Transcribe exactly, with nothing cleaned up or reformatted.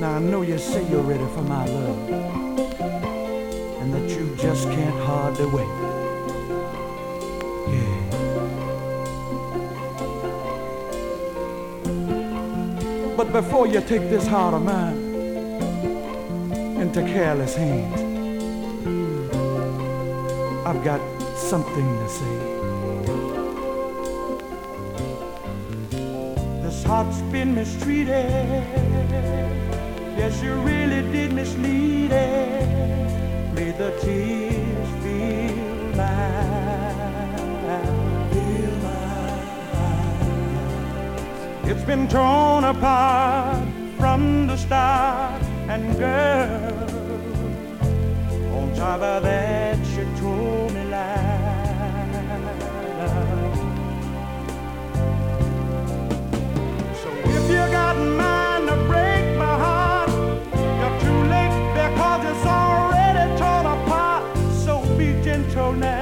I know you say you're ready for my love, and that you just can't hardly wait. Yeah. But before you take this heart of mine into careless hands, I've got something to say. This heart's been mistreated. Yes, you really did mislead it. Made the tears feel mine. Feel mine. It's been torn apart from the start, and girl, on top of that, she told me lies. So if you got mine to break my heart, you're too late because it's already torn apart. So be gentle now.